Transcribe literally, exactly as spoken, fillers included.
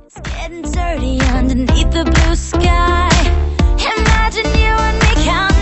It's getting dirty underneath the blue sky. Imagine you and me counting